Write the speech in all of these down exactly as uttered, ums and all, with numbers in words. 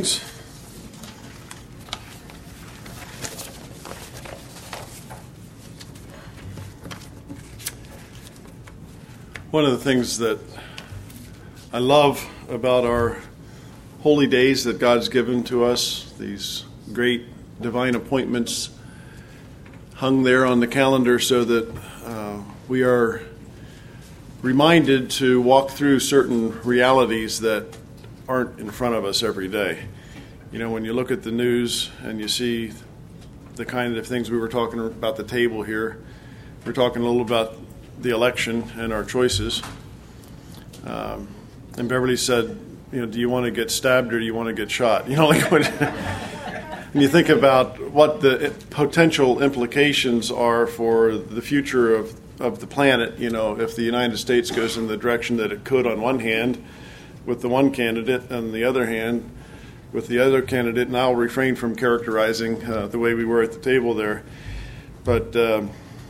readings. One of the things that I love about our holy days that God's given to us, these great divine appointments hung there on the calendar so that uh, we are reminded to walk through certain realities that aren't in front of us every day. You know, when you look at the news and you see the kind of things we were talking about the table here, we're talking a little about the election and our choices. Um, and Beverly said, you know, do you want to get stabbed or do you want to get shot? You know, like when, when you think about what the potential implications are for the future of, of the planet, you know, if the United States goes in the direction that it could on one hand with the one candidate, and on the other hand with the other candidate, and I'll refrain from characterizing uh, the way we were at the table there. But, um,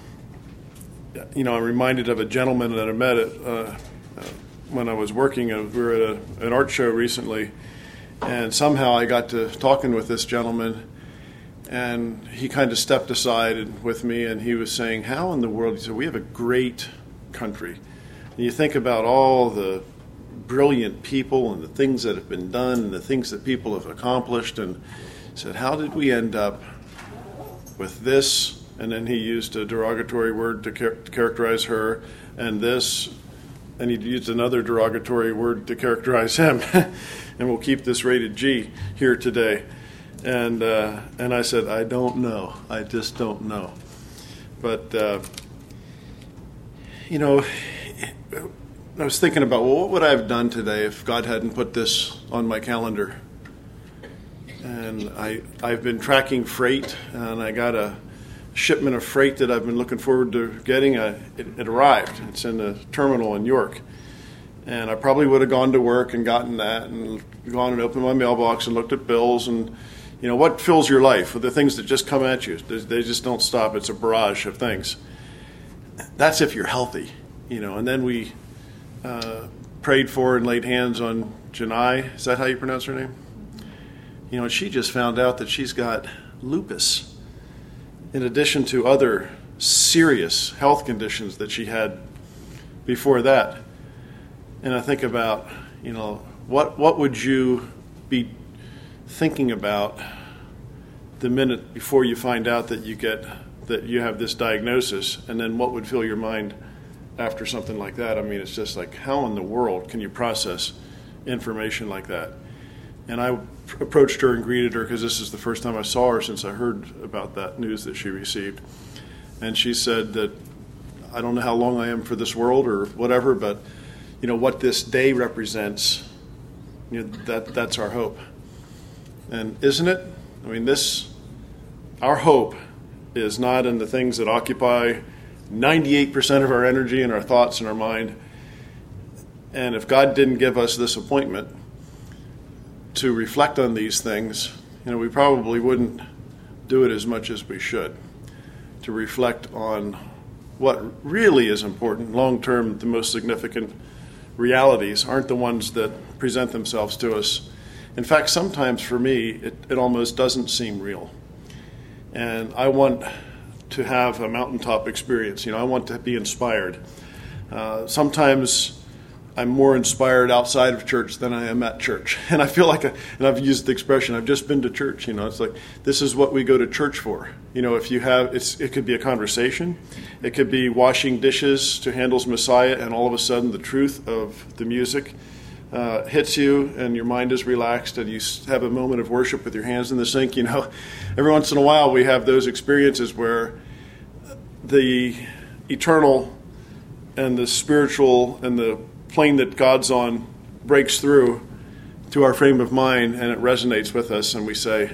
you know, I'm reminded of a gentleman that I met at, uh, uh, when I was working. Uh, we were at a, an art show recently, and somehow I got to talking with this gentleman, and he kind of stepped aside with me, and he was saying, how in the world, he said, we have a great country. And you think about all the brilliant people and the things that have been done and the things that people have accomplished, and said, how did we end up with this? And then he used a derogatory word to, char- to characterize her, and this, and he used another derogatory word to characterize him. And we'll keep this rated G here today. And uh, and I said, I don't know. I just don't know. But, uh, you know, I was thinking about, well, what would I have done today if God hadn't put this on my calendar? And I, I've been tracking freight, and I got a shipment of freight that I've been looking forward to getting. Uh, it, it arrived. It's in the terminal in York. And I probably would have gone to work and gotten that and gone and opened my mailbox and looked at bills. And, you know, what fills your life? With the things that just come at you. They, they just don't stop. It's a barrage of things. That's if you're healthy, you know. And then we uh, prayed for and laid hands on Janai. Is that how you pronounce her name? You know, she just found out that she's got lupus, in addition to other serious health conditions that she had before that. And I think about, you know, what what would you be thinking about the minute before you find out that you get that you have this diagnosis, and then what would fill your mind after something like that? I mean, it's just like, how in the world can you process information like that? And I approached her and greeted her because this is the first time I saw her since I heard about that news that she received. And she said that, I don't know how long I am for this world or whatever, but, you know, what this day represents, you know, that that's our hope. And isn't it? I mean, this, our hope is not in the things that occupy ninety-eight percent of our energy and our thoughts and our mind. And if God didn't give us this appointment to reflect on these things, you know, we probably wouldn't do it as much as we should. To reflect on what really is important, long-term, the most significant realities aren't the ones that present themselves to us. In fact, sometimes for me, it, it almost doesn't seem real. And I want to have a mountaintop experience. You know, I want to be inspired. Uh, sometimes I'm more inspired outside of church than I am at church. And I feel like, I, and I've used the expression, I've just been to church. You know, it's like, this is what we go to church for. You know, if you have, it's, it could be a conversation. It could be washing dishes to Handel's Messiah, and all of a sudden the truth of the music uh, hits you and your mind is relaxed and you have a moment of worship with your hands in the sink. You know, every once in a while we have those experiences where the eternal and the spiritual and the plane that God's on breaks through to our frame of mind, and it resonates with us, and we say,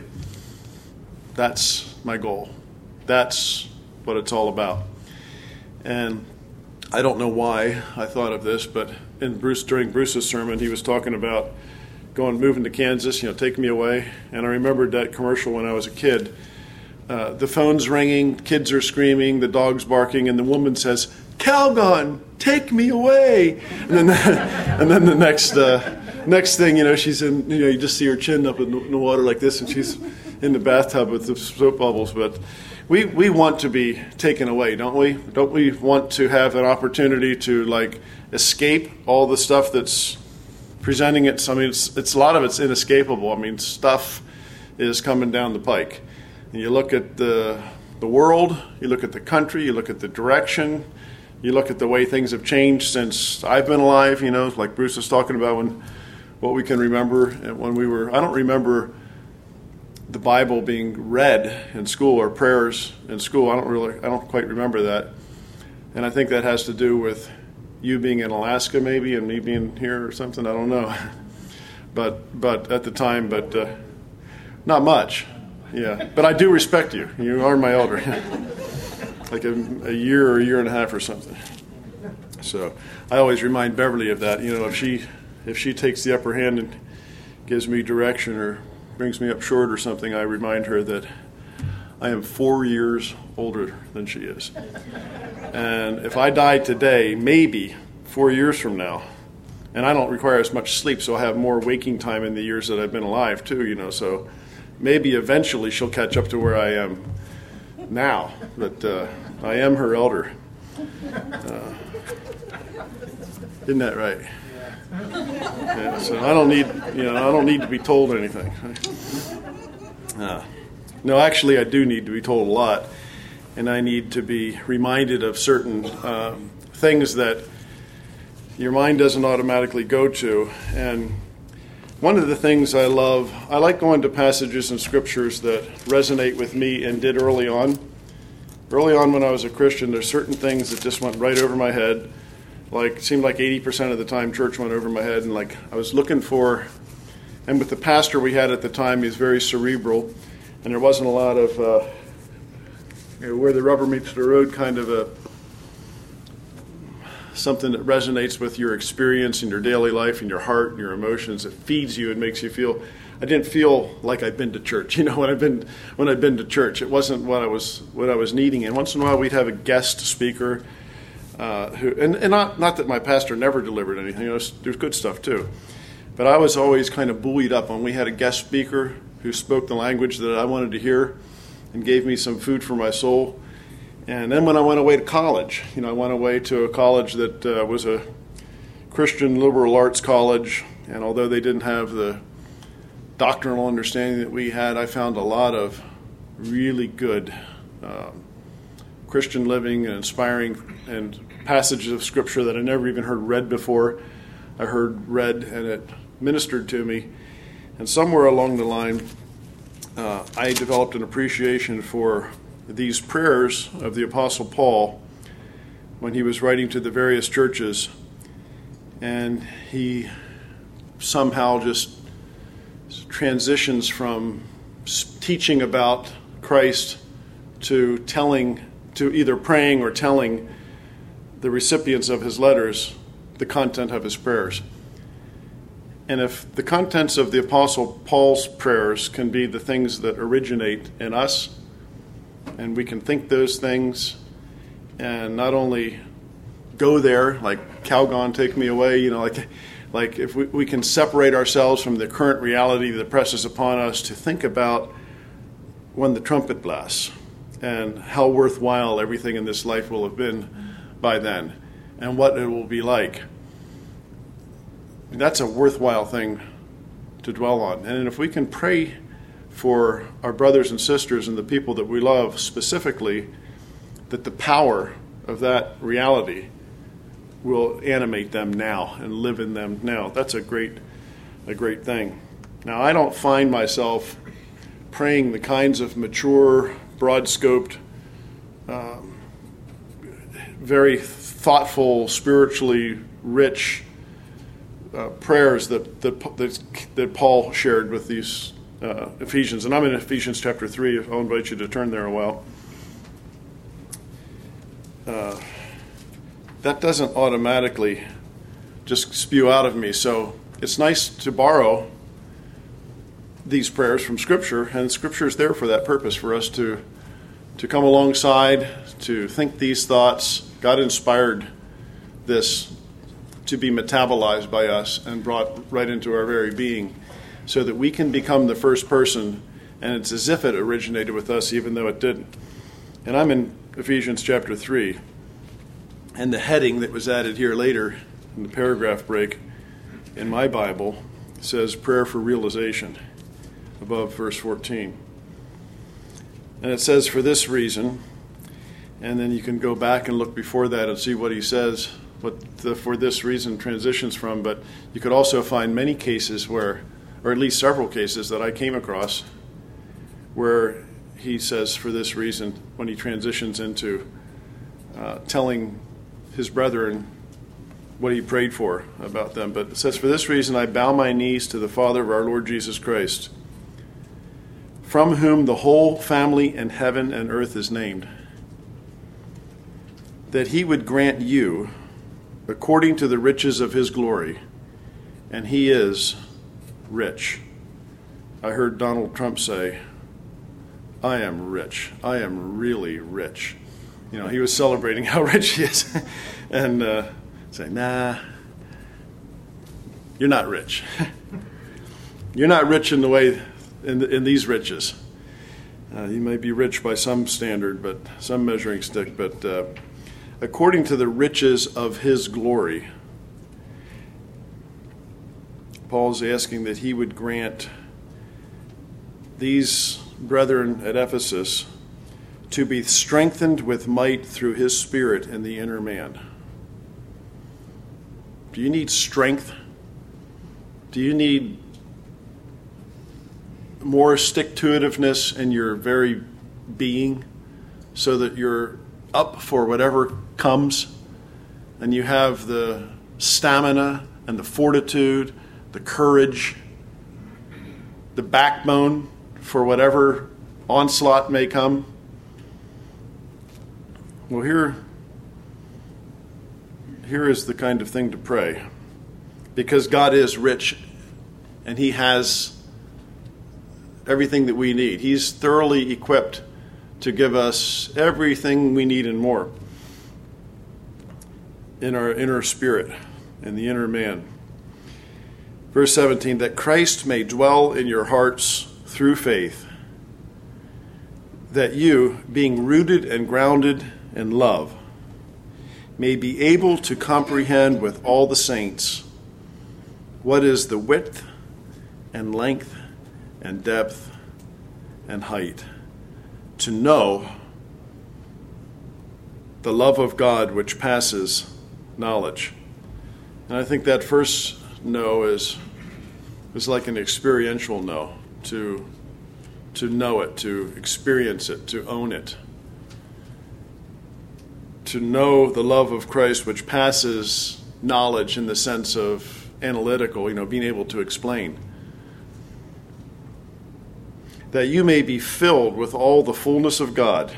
that's my goal. That's what it's all about. And I don't know why I thought of this, but in Bruce during Bruce's sermon, he was talking about going, moving to Kansas, you know, take me away. And I remembered that commercial when I was a kid. Uh, the phone's ringing, kids are screaming, the dog's barking, and the woman says, Calgon, take me away. And then, the, and then the next uh, next thing you know, she's in, you know, you just see her chin up in the, in the water like this, and she's in the bathtub with the soap bubbles. But we, we want to be taken away, don't we? Don't we want to have an opportunity to, like, escape all the stuff that's presenting it? I mean, it's, it's a lot of it's inescapable. I mean, stuff is coming down the pike. And you look at the the world, you look at the country, you look at the direction, you look at the way things have changed since I've been alive, you know, like Bruce was talking about, when what we can remember when we were, I don't remember the Bible being read in school or prayers in school. I don't really, I don't quite remember that. And I think that has to do with you being in Alaska maybe and me being here or something, I don't know. But, but at the time, but uh, not much. Yeah, but I do respect you. You are my elder. Like a, a year or a year and a half or something. So I always remind Beverly of that. You know, if she if she takes the upper hand and gives me direction or brings me up short or something, I remind her that I am four years older than she is. And if I die today, maybe four years from now, and I don't require as much sleep, so I have more waking time in the years that I've been alive too, you know, so maybe eventually she'll catch up to where I am now, but uh, I am her elder. Uh, isn't that right? Yeah, so I don't need, you know, I don't need to be told anything. Uh, no, actually, I do need to be told a lot, and I need to be reminded of certain uh, things that your mind doesn't automatically go to. And one of the things I love, I like going to passages in scriptures that resonate with me and did early on. Early on when I was a Christian, there's certain things that just went right over my head. Like, it seemed like eighty percent of the time church went over my head. And like, I was looking for, and with the pastor we had at the time, he was very cerebral. And there wasn't a lot of, uh, you know, where the rubber meets the road kind of a, something that resonates with your experience in your daily life and your heart and your emotions. It feeds you and makes you feel. I didn't feel like I'd been to church. You know, when I've been when I'd been to church, it wasn't what I was what I was needing. And once in a while, we'd have a guest speaker, uh, who and, and not not that my pastor never delivered anything. You know, there's good stuff too, but I was always kind of buoyed up when we had a guest speaker who spoke the language that I wanted to hear and gave me some food for my soul. And then when I went away to college, you know, I went away to a college that uh, was a Christian liberal arts college, and although they didn't have the doctrinal understanding that we had, I found a lot of really good um, Christian living and inspiring and passages of Scripture that I never even heard read before. I heard read, and it ministered to me. And somewhere along the line, uh, I developed an appreciation for these prayers of the Apostle Paul when he was writing to the various churches, and he somehow just transitions from teaching about Christ to telling, to either praying or telling the recipients of his letters the content of his prayers. And if the contents of the Apostle Paul's prayers can be the things that originate in us, and we can think those things and not only go there, like Calgon, take me away, you know, like like if we, we can separate ourselves from the current reality that presses upon us to think about when the trumpet blasts and how worthwhile everything in this life will have been by then and what it will be like. That's a worthwhile thing to dwell on. And if we can pray for our brothers and sisters and the people that we love specifically, that the power of that reality will animate them now and live in them now. That's a great, a great thing. Now, I don't find myself praying the kinds of mature, broad-scoped, um, very thoughtful, spiritually rich uh, prayers that, that that that Paul shared with these Uh, Ephesians, and I'm in Ephesians chapter three. I'll invite you to turn there a while. Uh, that doesn't automatically just spew out of me, so it's nice to borrow these prayers from Scripture, and Scripture is there for that purpose, for us to to come alongside, to think these thoughts. God inspired this to be metabolized by us and brought right into our very being so that we can become the first person, and it's as if it originated with us even though it didn't. And I'm in Ephesians chapter three, and the heading that was added here later in the paragraph break in my Bible says prayer for realization above verse fourteen. And it says for this reason, and then you can go back and look before that and see what he says, what the for this reason transitions from. But you could also find many cases where, or at least several cases that I came across, where he says for this reason when he transitions into uh, telling his brethren what he prayed for about them. But it says, for this reason I bow my knees to the Father of our Lord Jesus Christ, from whom the whole family in heaven and earth is named, that he would grant you, according to the riches of his glory, and he is rich. I heard Donald Trump say, I am rich. I am really rich. You know, he was celebrating how rich he is. and uh, say, nah, you're not rich. You're not rich in the way, in, the, in these riches. Uh, you may be rich by some standard, but some measuring stick, but uh, according to the riches of his glory, Paul's asking that he would grant these brethren at Ephesus to be strengthened with might through his Spirit in the inner man. Do you need strength? Do you need more stick-to-itiveness in your very being so that you're up for whatever comes and you have the stamina and the fortitude, the courage, the backbone for whatever onslaught may come? Well, here, here is the kind of thing to pray. Because God is rich and he has everything that we need. He's thoroughly equipped to give us everything we need and more in our inner spirit, in the inner man. Verse seventeen, that Christ may dwell in your hearts through faith, that you, being rooted and grounded in love, may be able to comprehend with all the saints what is the width and length and depth and height, to know the love of God which passes knowledge. And I think that first know is is like an experiential know, to to know it, to experience it, to own it. To know the love of Christ which passes knowledge in the sense of analytical, you know, being able to explain. That you may be filled with all the fullness of God.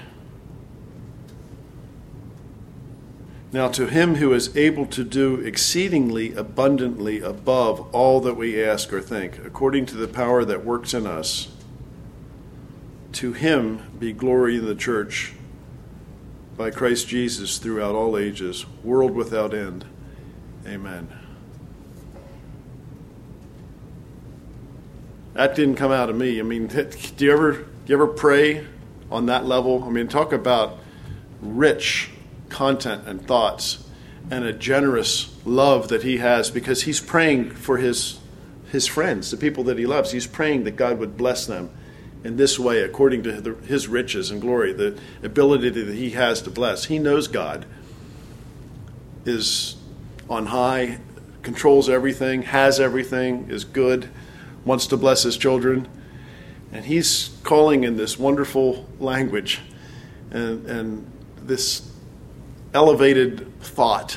Now to him who is able to do exceedingly abundantly above all that we ask or think, according to the power that works in us, to him be glory in the church by Christ Jesus throughout all ages, world without end. Amen. That didn't come out of me. I mean, do you ever do you ever pray on that level? I mean, talk about rich content and thoughts and a generous love that he has, because he's praying for his his friends, the people that he loves. He's praying that God would bless them in this way according to the, his riches and glory, the ability that he has to bless. He knows God is on high, controls everything, has everything, is good, wants to bless his children. And he's calling in this wonderful language and, and this elevated thought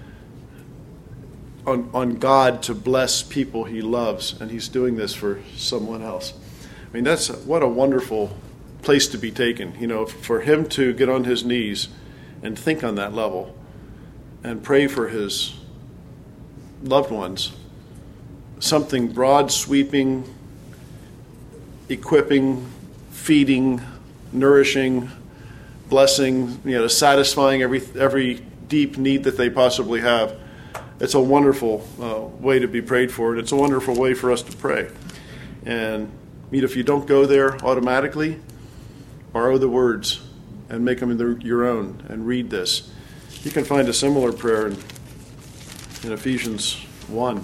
on, on God to bless people he loves. And he's doing this for someone else. I mean, that's what a wonderful place to be taken. You know, for him to get on his knees and think on that level and pray for his loved ones. Something broad, sweeping, equipping, feeding, nourishing, blessing, you know, satisfying every every deep need that they possibly have. it's a wonderful uh, way to be prayed for, and it's a wonderful way for us to pray. And I mean, if you don't go there automatically, borrow the words and make them the, your own and read this. You can find a similar prayer in, in Ephesians one.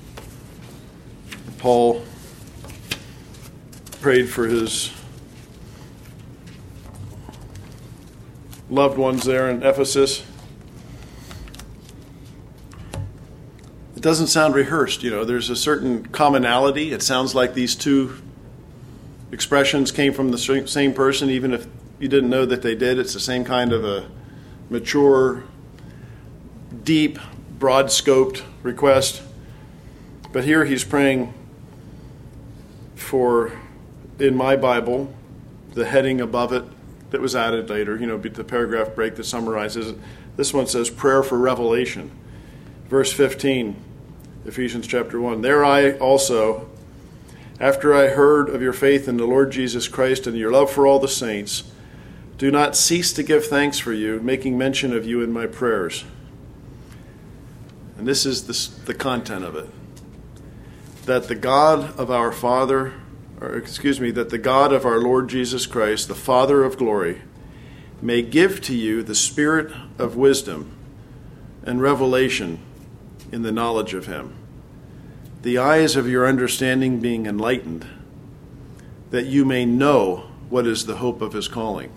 Paul prayed for his loved ones there in Ephesus. It doesn't sound rehearsed, you know. There's a certain commonality. It sounds like these two expressions came from the same person, even if you didn't know that they did. It's the same kind of a mature, deep, broad-scoped request. But here he's praying for, in my Bible, the heading above it that was added later, you know, the paragraph break that summarizes it. This one says, prayer for revelation. Verse fifteen, Ephesians chapter one. There I also, after I heard of your faith in the Lord Jesus Christ and your love for all the saints, do not cease to give thanks for you, making mention of you in my prayers. And this is the, the content of it. That the God of our Father, or excuse me, that the God of our Lord Jesus Christ, the Father of glory, may give to you the spirit of wisdom and revelation in the knowledge of him, the eyes of your understanding being enlightened, that you may know what is the hope of his calling.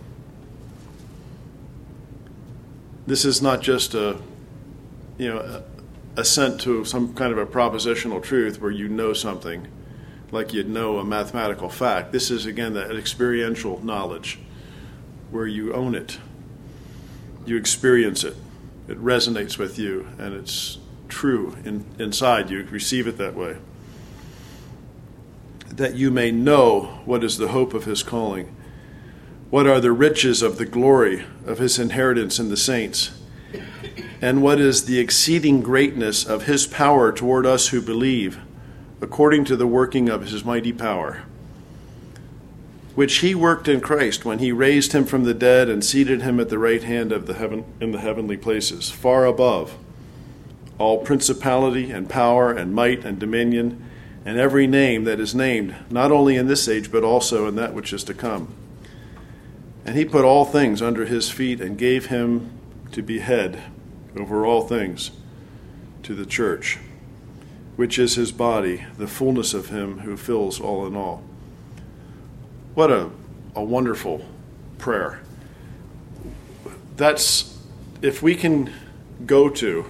This is not just a, you know, assent to some kind of a propositional truth where you know something like you'd know a mathematical fact. This is, again, that experiential knowledge where you own it. You experience it. It resonates with you, and it's true in, inside you. Receive it that way. That you may know what is the hope of his calling. What are the riches of the glory of his inheritance in the saints? And what is the exceeding greatness of his power toward us who believe, according to the working of his mighty power, which he worked in Christ when he raised him from the dead and seated him at the right hand of the heaven in the heavenly places, far above all principality and power and might and dominion and every name that is named, not only in this age but also in that which is to come. And he put all things under his feet and gave him to be head over all things to the church, which is his body, the fullness of him who fills all in all. What a, a wonderful prayer. That's, if we can go to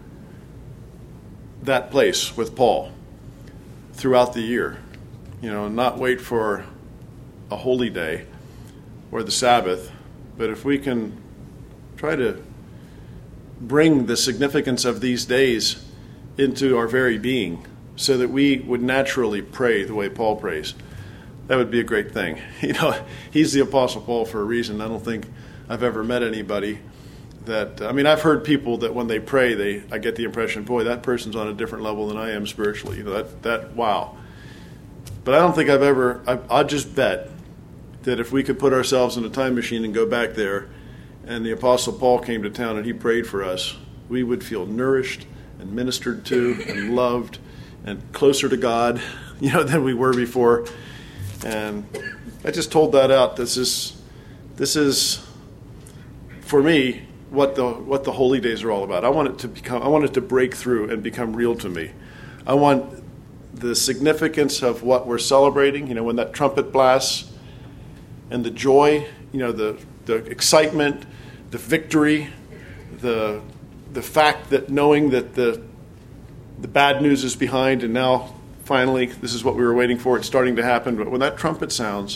that place with Paul throughout the year, you know, not wait for a holy day or the Sabbath, but if we can try to bring the significance of these days into our very being so that we would naturally pray the way Paul prays, that would be a great thing. You know, he's the Apostle Paul for a reason. I don't think I've ever met anybody that, I mean, I've heard people that when they pray, they I get the impression, boy, that person's on a different level than I am spiritually. You know, that, that wow. But I don't think I've ever, I, I'll just bet that if we could put ourselves in a time machine and go back there, and the Apostle Paul came to town and he prayed for us, we would feel nourished and ministered to and loved and closer to God, you know, than we were before. And I just told that out. This is, this is, for me, what the what the holy days are all about. I want it to become. I want it to break through and become real to me. I want the significance of what we're celebrating. You know, when that trumpet blasts, and the joy. You know, the the excitement, the victory, the the fact that knowing that the the bad news is behind, and now finally this is what we were waiting for. It's starting to happen. But when that trumpet sounds,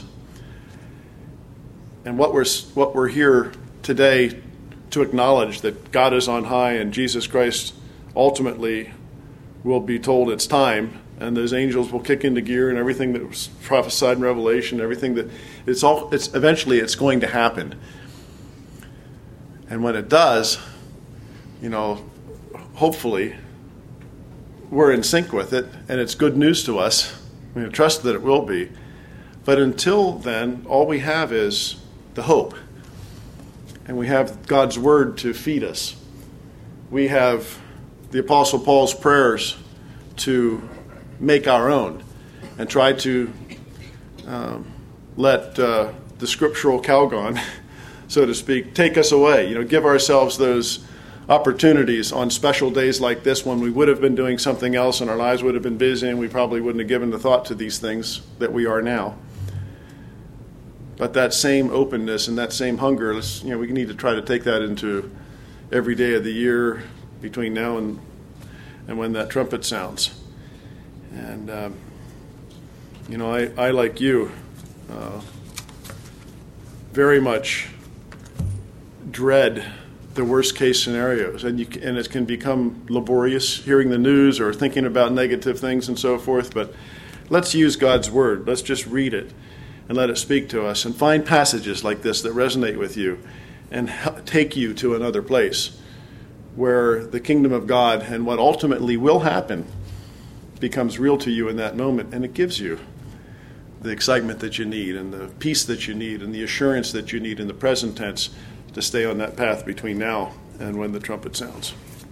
and what we're what we're here today to acknowledge that God is on high and Jesus Christ ultimately will be told it's time, and those angels will kick into gear, and everything that was prophesied in Revelation, everything that it's all it's eventually it's going to happen. And when it does, you know, hopefully we're in sync with it, and it's good news to us. We trust that it will be. But until then, all we have is the hope. And we have God's word to feed us. We have the Apostle Paul's prayers to make our own and try to um, let uh, the scriptural Calgon, so to speak, take us away. You know, give ourselves those opportunities on special days like this when we would have been doing something else and our lives would have been busy and we probably wouldn't have given the thought to these things that we are now. But that same openness and that same hunger, let's, you know, we need to try to take that into every day of the year between now and and when that trumpet sounds. And um, you know, I, I like you uh, very much dread the worst case scenarios, and you can, and it can become laborious hearing the news or thinking about negative things and so forth. But let's use God's word. Let's just read it and let it speak to us, and find passages like this that resonate with you and take you to another place where the kingdom of God and what ultimately will happen becomes real to you in that moment, and it gives you the excitement that you need and the peace that you need and the assurance that you need in the present tense to stay on that path between now and when the trumpet sounds.